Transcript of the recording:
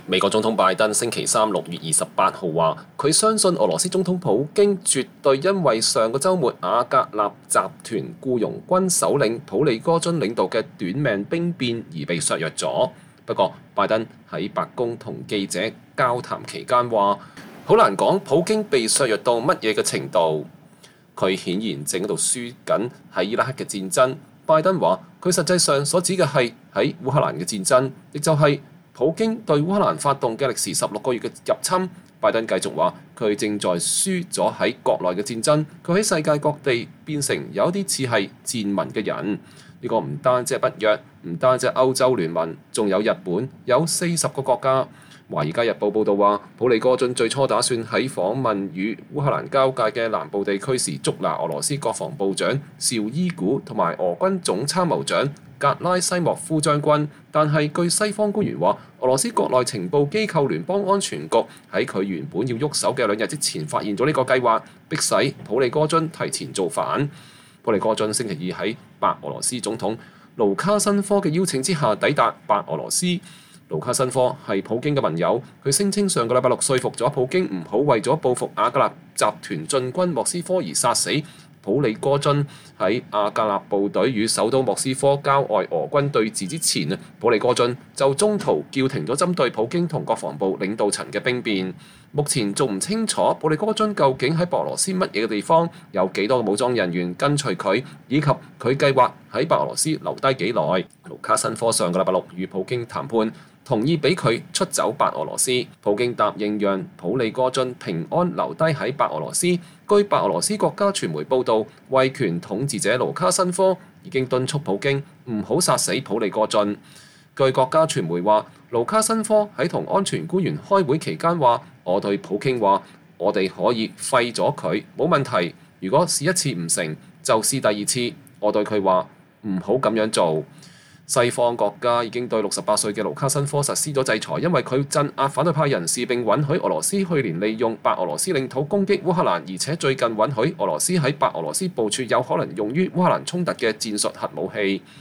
美國總統拜登星期三6月28號話，佢相信俄羅斯總統普京絕對因為上個週末瓦格納集團僱傭軍首領普利戈津領導嘅短命兵變而被削弱咗。不過，拜登喺白宮同記者交談期間話，好難講普京被削弱到乜嘢嘅程度。佢顯然正喺度輸緊喺伊拉克嘅戰爭。拜登話，佢實際上所指嘅係喺烏克蘭嘅戰爭，亦就係普京對烏克蘭發動嘅歷時16個月嘅入侵。拜登繼續話，佢正在輸咗喺國內嘅戰爭，佢喺世界各地變成有一啲似係賤民嘅人。呢個唔單止係北約，唔單止係歐洲聯盟，仲有日本，有40個國家。《華爾街日報》報導話，普利戈津最初打算喺訪問與烏克蘭交界嘅南部地區時捉拿俄羅斯國防部長紹伊古同埋俄軍總參謀長格拉西莫夫將軍，但係據西方官員話，俄羅斯國內情報機構聯邦安全局喺佢原本要喐手嘅2日之前發現咗呢個計劃，迫使普利戈津提前造反。普利戈津星期二喺白俄羅斯總統盧卡申科嘅邀請之下抵達白俄羅斯。盧卡申科係普京嘅盟友，佢聲稱上個禮拜六說服咗普京唔好為咗報復瓦格納集團進軍莫斯科而殺死普利戈津。喺瓦格納部隊與首都莫斯科郊外俄軍對峙之前，普利戈津就中途叫停咗針對普京同國防部領導層嘅兵變。目前仲唔清楚普利戈津究竟喺白俄羅斯乜嘢嘅地方，有幾多個武裝人員跟隨佢，以及佢計劃喺白俄羅斯留低幾耐。盧卡申科上個禮拜六與普京談判，同意俾佢出走白俄羅斯。普京答應讓普利戈津平安留低喺白俄羅斯。據白俄羅斯國家傳媒報導，威權統治者盧卡申科已經敦促普京唔好殺死普利戈津。據國家傳媒話，盧卡申科喺同安全官員開會期間話，我對普京話，我哋可以廢咗佢，冇問題。如果試一次唔成，就試第二次。我對佢話唔好咁樣做。西方國家已經對68歲嘅盧卡申科實施咗制裁，因為佢鎮壓反對派人士並允許俄羅斯去年利用白俄羅斯領土攻擊烏克蘭，而且最近允許俄羅斯喺白俄羅斯部署有可能用於烏克蘭衝突嘅戰術核武器。